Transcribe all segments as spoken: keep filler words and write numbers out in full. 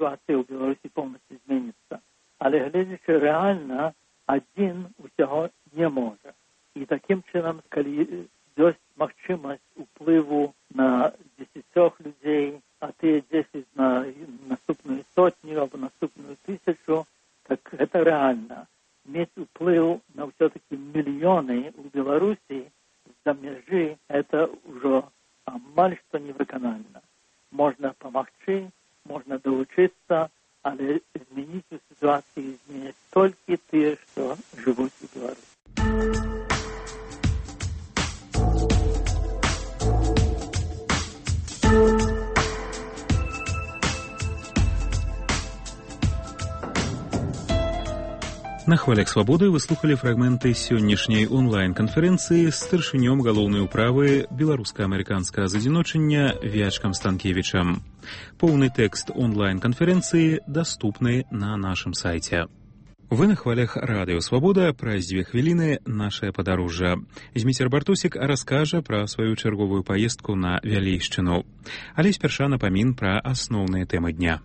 ситуація ў Беларусі поўнасцю зменіцца. Але гледзячы рэальна, адзін усяго не можа. І такім чынам, калі ёсць магчымасць уплыву на дзесяцёх людзей, а тыя дзесяць на наступную сотню або наступную тысячу, так гэта рэальна. Мець уплыў на ўсё-таки мільёны ў Беларусі з-за мяжы, это ўжо амаль што невыканальна. Можна памагчы, можна далучыцца, але змяніць у сітуацыі зменяць толькі тыя, што жывуць у Беларусі. На хвалях свабоды вы слухали фрагменты сённяшняй онлайн-канферэнцыі з старшынём галоўнай управы беларуска-амерыканскага задзіночання Вячкам Станкевічам. Поўны тэкст онлайн-канферэнцыі даступны на нашым сайце. Вы на хвалях радыё «Свабода», праз дзве хвіліны нашае падарожжа. Зміцер Бартосік раскажа пра сваю чарговую паездку на Вялейшчыну. Але спярша напамін пра асноўныя тэмы дня.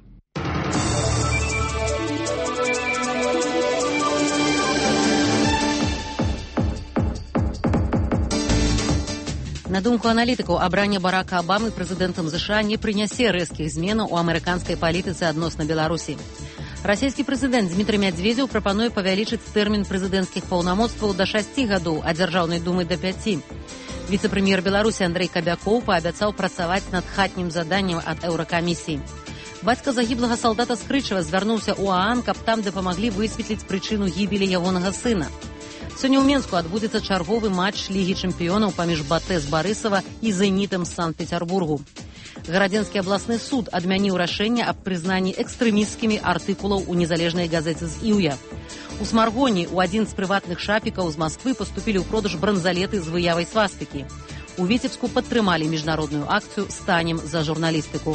На думку аналітыкаў, абранне Барака Абамы прэзідэнтам ЗША не прынясе рэзкіх зменаў у амерыканскай палітыцы адносна Беларусі. Расійскі прэзідэнт Дмітрый Мядзведзеў прапануе павялічыць тэрмін прэзідэнцкіх паўнамоцтваў да шасці гадоў, а дзяржаўнай думы да пяці. Віцэ-прэм'ер Беларусі Андрэй Кабякоў паабяцаў працаваць над хатнім заданнем ад еўракамісіі. Бацька загіблага салдата Скрычава звярнуўся ў ААН, каб там дапамаглі высветліць прычыну гібелі ягонага сына. Сёння ў Менску адбудзецца чарговы матч Лігі чэмпіёнаў паміж БАТЭ з Барысава і Зенітам з Санкт-Пецярбургу. Гарадзенскі абласны суд адмяніў рашэнне аб прызнанні экстрэмісцкімі артыкулаў у незалежнай газеце з Іўя. У Смаргоні ў адзін з прыватных шапікаў з Масквы паступілі ў продаж бранзалеты з выявай свастыкі. У Віцебску падтрымалі міжнародную акцыю «Станем за журналістыку».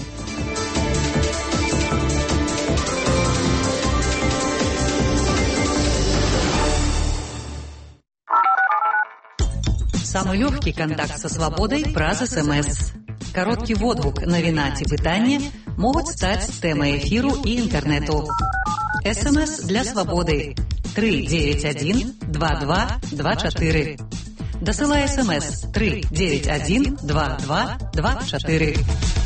Самый легкий контакт со свободой праз СМС. Короткий водгук, навіна ці пытанне могуць стаць тэмай эфіру і інтэрнэту. СМС для свободы три девять один два два два четыре. Дасылай СМС три девять один два два два четыре.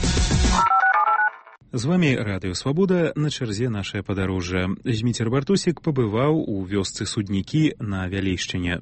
З вамі радыё «Свабода», на чарзе нашае падарожжа. Зміцер Бартосік пабываў у вёсцы Суднікі на Вялейшчыне.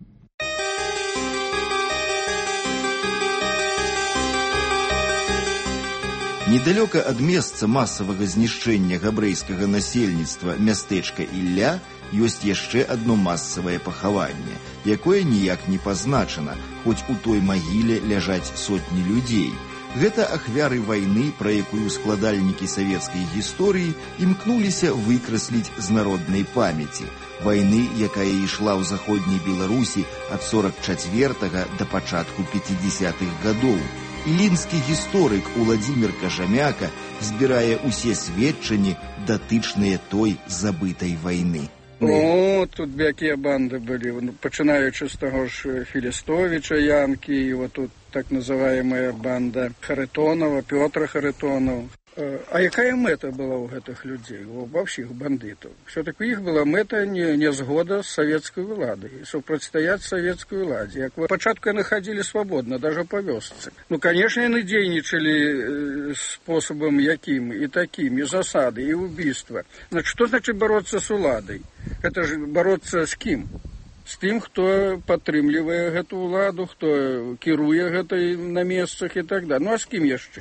Недалёка ад месца масавага знішчэння габрэйскага насельніцтва мястэчка Ілля ёсць яшчэ адно масавае пахаванне, якое ніяк не пазначана, хоць у той магіле ляжаць сотні людзей. Гэта ахвяры вайны, пра якую складальнікі савецкай гісторыі імкнуліся выкрасліць з народнай памяці. Вайны, якая ішла ў заходняй Беларусі ад сорак чацвёртага да пачатку пяцідзясятых гадоў. Ілінскі гісторык Уладзімір Кажамяка збірае ўсе сведчанні, датычныя той забытай вайны. О, тут якія банды былі, пачынаючы з таго ж Філістовіча Янкі, і вот тут так называемая банда Харитонова, Пётра Харитонов. А якая мэта была ў гэтых людзей, ва ўсіх бандытаў? Все-таки у іх была мэта не, не згода з савецкай уладай, супрацьстаяць савецкай уладзе. Як вы пачатку яны хадзілі свабодна, даже па вёсцы. Ну, конечно, яны дзейнічалі спосабам якім і такім, і засады, і убийства. Значит, что значит бороться с уладай? Это ж бороться с кім? З тым, хто падтрымлівае гэту уладу, хто кіруе гэтай на месцах і так далее. Ну, а з кім яшчэ?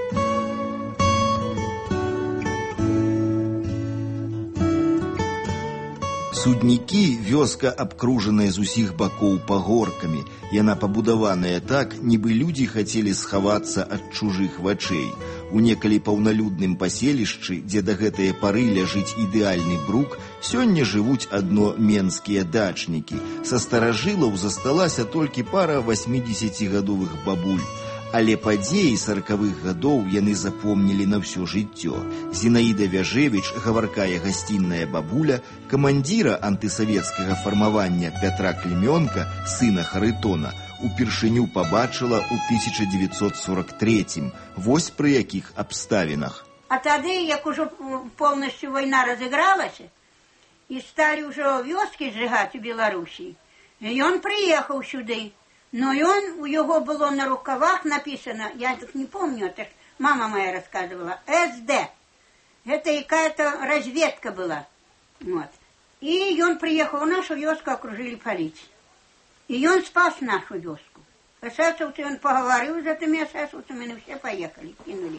Суднікі, вёска, абкружаная з усіх бакоў пагоркамі. Яна пабудаваная так, нібы людзі хацелі схавацца ад чужых вачэй. У некалі паўналюдным паселішчы, дзе да гэтае пары ляжыць ідэальны брук, сёння жывуць адно менскія дачнікі. Са старажылаў засталася толькі пара васьмідзесяцігадовых бабуль. Але падзеі саракавых гадоў яны запомнілі на ўсё жыццё. Зінаіда Вяжевіч, гаваркая гасцінная бабуля, камандзіра антысавецкага фармавання Пятра Клімёнка, сына Харитона, упершыню пабачыла ў тысяча дзевяцьсот сорак трэцім. Вось пры якіх абставінах. А тады, як ужо полностью вайна разыгралася, і сталі ўжо вёскі зжигаць у Беларусі, ён прыехаў сюды. Но ён, у яго было на рукавах написано, я так не помню, это ж мама моя рассказывала, эс дэ. Это какая-то разведка была. Вот. И он приехал в нашу вёску, окружили полицией. И он спас нашу вёску. Эсэсовцы, он поговорил с этими эсэсовцами, и все поехали, кинули.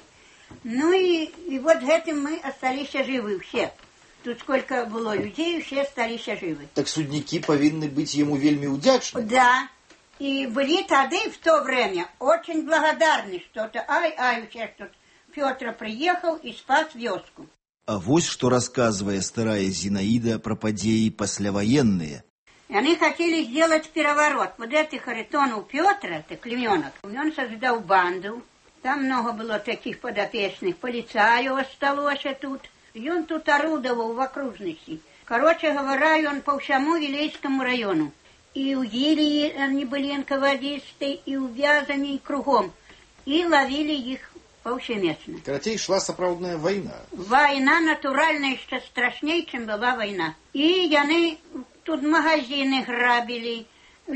Ну и, и вот этим мы остались живы все. Тут сколько было людей, все остались живы. Так судники повинны быть ему вельми удячны? Да. И были тогда, в то время, очень благодарны, что-то, ай-ай, все, что Петр приехал и спас вёску. А вось что рассказывая старая Зинаида про подеи послевоенные. И они хотели сделать переворот. Вот это Харитонов Петр, это Клеменок, он создал банду. Там много было таких подопечных, полицаев осталось тут. И он тут орудовал в окружности. Короче говоря, он по всему Вилейскому району. И у Гилии они были энководисты, и у Вязани, и кругом. И ловили их повсеместно. Короче, шла сапраўдная война. Война натуральная, еще страшнее, чем была война. И они тут магазины грабили,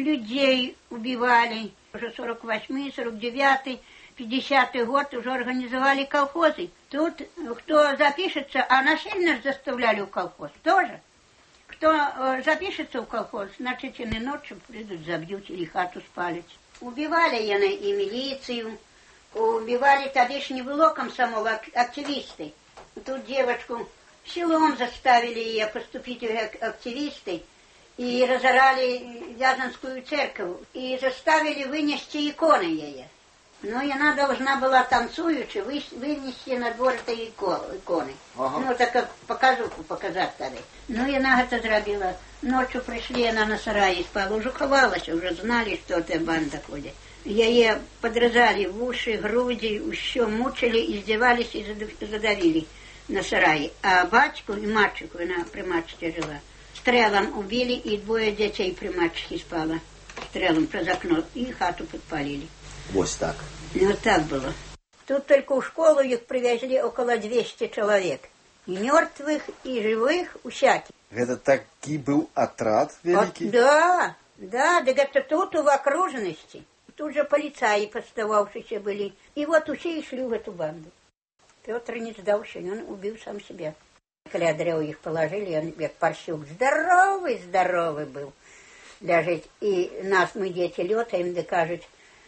людей убивали. Уже сорок восьмой, сорок девятый, пятидесятый год уже организовали колхозы. Тут кто запишется, а насильно заставляли в колхоз тоже. Кто э, запишется в колхоз, значит, они ночью придут, забьют или хату спалить. Убивали они и милицию, убивали, тогда ж не было комсомола, активисты. Тут девочку силом заставили ее поступить в активисты и разорали Вязанскую церковь, и заставили вынести иконы ее. Но и она должна была танцуючи вынести на двор этой иконы. Ага. Ну, так как показуху показать тогда. Ну, и она это зробила. Ночью пришли, она на сарае спала. Уже ховалась, уже знали, что это банда ходит. Ее подрезали в уши, груди, все мучили, издевались и задавили на сарае. А батьку и мальчику, она при мачке жила, стрелом убили, и двое детей при мачке спало. Стрелом про окно, и хату подпалили. Вот так. Ну, вот так было. Тут только в школу их привезли около двухсот человек. И мертвых, и живых, всяких. Это таки был отряд великий? Вот, да, да, да это тут в окружности. Тут же полицаи постававшиеся были. И вот все и шли в эту банду. Петр не сдался, он убил сам себя. Когда древу их положили, он как парщук здоровый, здоровый был. Лежит. И нас, мы дети, летаем, да кажут,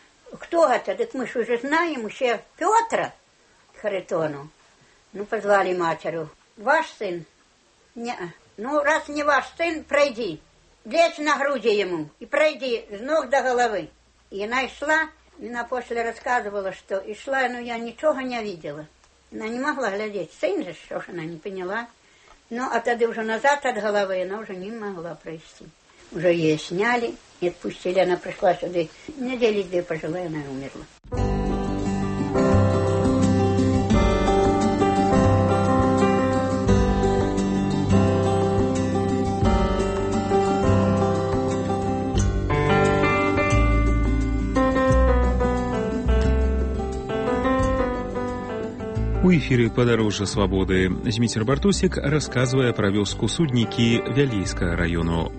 кто это? Так мы же уже знаем, еще Петра Харитону. Ну, позвали матеру. Ваш сын? Не. Ну, раз не ваш сын, пройди. Лечь на груди ему и пройди с ног до головы. И она и шла, и она после рассказывала, что и шла, но я ничего не видела. Она не могла глядеть. Сын же, что ж она не поняла. Ну, а тогда уже назад от головы она уже не могла пройти. Уже ее сняли и отпустили. Она пришла сюда. Недели две пожила, и она умерла. У эфіры «Падарожжа свабоды» Зміцер Бартусік расказвае пра вёску Суднікі Вялейскага раёну.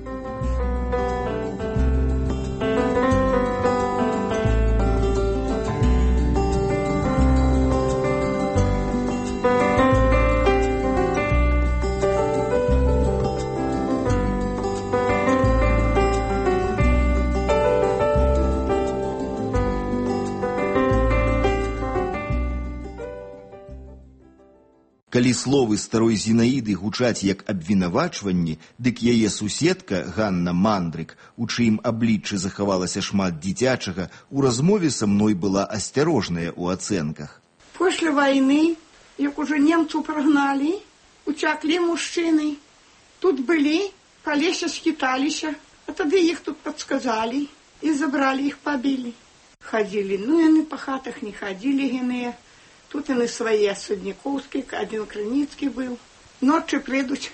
Калі словы старой Зінаіды гучаць як абвінавачванні, дык яе суседка Ганна Мандрык, у чыім абліччы захавалася шмат дзіцячага, у размове са мной была асцярожная ў ацэнках. После войны, як уже немцу прогнали, утяклі мужчыны. Тут былі, па лесе скіталіся, а тады іх тут подсказали і забрали іх, побілі. Ходили, ну яны па хатах не ходили геныя. Тут яны свае Судніковскі, один Крыніцкі был. Ночі прийдуть,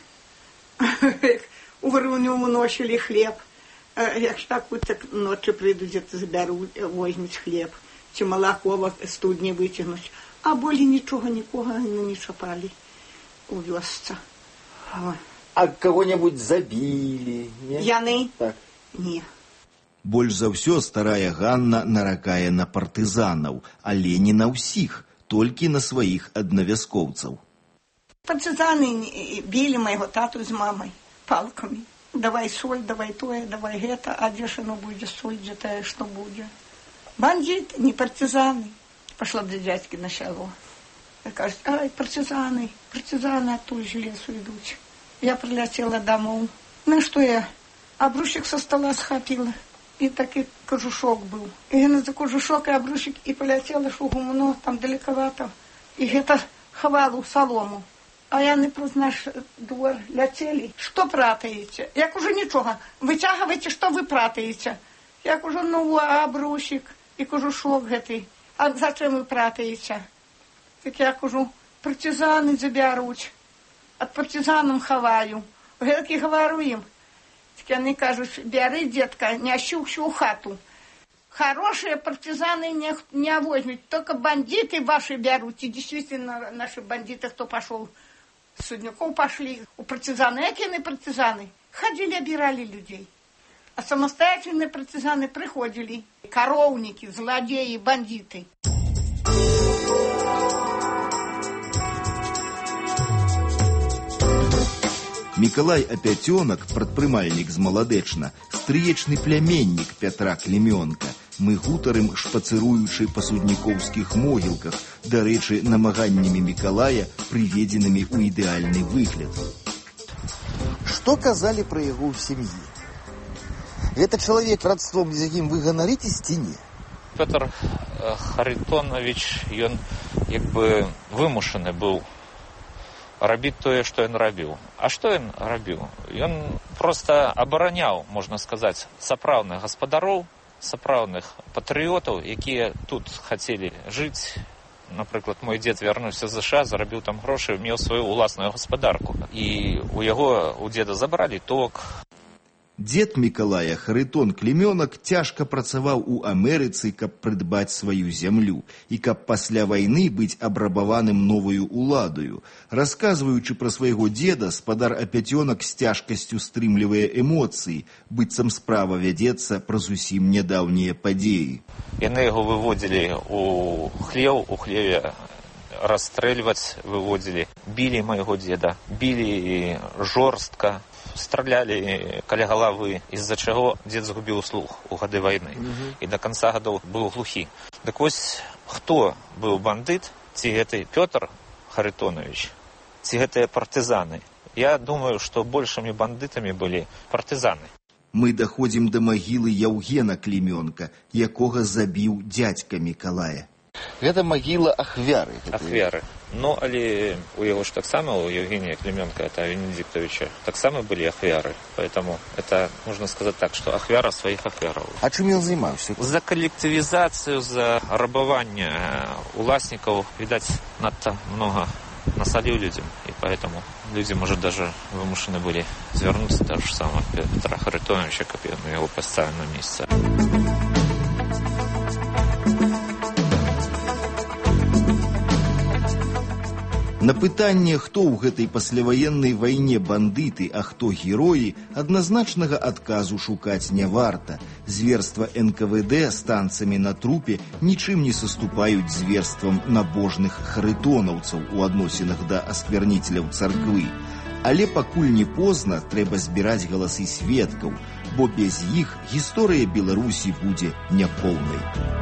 у Варуню уносили хлеб. Як ж так, так ночі прийдуть, заберуть, возьмуть хлеб. Чи молоко в студні витягнуть. А болей нічога нікога не чапалі у вёсцы. А кого-нибудь забілі? Не? Яны? Так. Не. Больш за ўсё старая Ганна наракае на партызанаў, але не на ўсіх, толькі на сваіх аднавяскоўцаў. Партызаны білі майго тату з мамай палкамі. Давай соль, давай тое, давай гэта, а дзе ж оно будзе соль, дзе тое, што будзе. Бандіты, не партызаны. Пашла да дзядзькі на сяло. Кажуць, ай, партызаны, партызаны адтуль з лесу ідуць. Я прыляцела домоў. Ну што я? Абрусік са стола схапіла. І такі кожушок быў. І яна за кожушок і абрусік і паляцела, що гумно, там далекавата. І гэта хавалу салому. А яны праз наш двор ляцелі. Што пратаеце? Як ужо нічога. Выцягвайце, што вы пратаеце. Як ужо, ну, абрусік і кожушок гэты. А зачем вы пратаеце? Так як ужо партызаны забяруць. Ад партызанам хаваю. Гэтакі гавару ім. Так яны кажуць, бяры, дзетка, нясі ўсю хату. Хорошие партизаны не, не возьмут, только бандиты ваши берут. И действительно, наши бандиты, кто пошел, с Судняков пошли, у партизаны, какие партизаны, ходили, обирали людей. А самостоятельные партизаны приходили, коровники, злодеи, бандиты. Мікалай Апяцёнак, прадпрымальнік з Маладэчна, стрыечны пляменнік Пятра Клімёнка. Мы гутарым, шпацыруючы па суднікоўскіх могілках, дарэчы, намаганнямі Мікалая, прыведзенымі ў ідэальны выгляд. Што казалі пра яго ў сям'і? Гэта чалавек, радством з якім вы ганарыцесь ці не? Пётр Харитонович, ён як бы вымушаны быў рабіць тое, што ён рабіў. А што ён рабіў? Ён проста абараняў, можна сказаць, сапраўдных гаспадароў, сапраўдных патрыётаў, якія тут хацелі жыць. Напрыклад, мой дзед вярнуўся з ЗША, зарабіў там грошы, меў сваю ўласную гаспадарку. І у яго, у дзеда забралі ток. Дзед Мікалая, Харитон Клімёнак, цяжка працаваў у Амерыцы, каб прыдбаць сваю зямлю і каб пасля вайны быць абрабаваным новую уладаю. Расказваючы пра свайго дзеда, спадар Апяцёнак з цяжкасцю стрымлівае эмоцыі, быццам справа вядзецца пра зусім нядаўнія падзеі. Яны яго выводзілі у хлеў, у хлеве расстрэльваць выводзілі. Білі майго дзеда, білі жорстка, стралялі каля галавы, з-за чаго дзед згубіў слух у гады вайны. Mm-hmm. І да канца гадоў быў глухі. Дык вось, хто быў бандыт? Ці гэты Пётр Харитонович, ці гэтыя партызаны? Я думаю, што большымі бандытамі былі партызаны. Мы даходзім да магілы Яўгена Клімёнка, якога забіў дзядзька Мікалая. Гэта магіла ахвяры. Ахвяры. Ну, але у яго ж таксама, у Евгения Климёнка, это Венедиктовича, таксама были ахвяры. Поэтому это, можно сказать так, что ахвяра своих ахвяров. А чым ён займаўся? За коллективизацию, за рабование уласников, видать, надто много насолил людям. И поэтому люди, может, даже вымушены были звернуться, так же самое Петра Харитоновича, как на его поставили на месте. На пытанне, хто ў гэтай пасляваеннай вайне бандыты, а хто героі, адназначнага адказу шукаць не варта. Зверства эн ка вэ дэ з танцамі на трупе нічым не саступаюць зверствам набожных харитонаўцаў у адносінах да аскверніцеляў царквы. Але пакуль не позна, трэба збіраць галасы сведкаў, бо без іх гісторыя Беларусі будзе няпоўнай.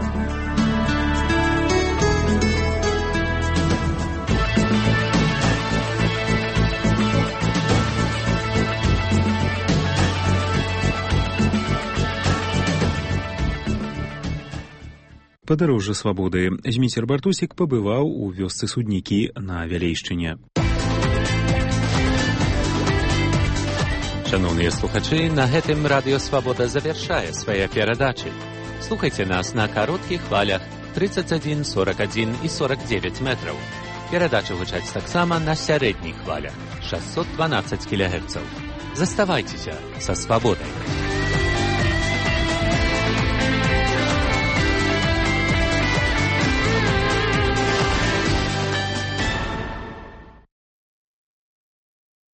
Падарожжа свабоды. Зміцер Бартусік пабываў у вёсцы Суднікі на Вялейшчыне. Шановныя слухачы, на гэтым Радыё Свабода завяршае свае перадачы. Слухайце нас на кароткіх хвалях тридцать один, сорок один і сорок девять метраў. Перадачы гучаць таксама на сярэдніх хвалях шестьсот двенадцать кілогерцаў. Заставайцеся са свабодай.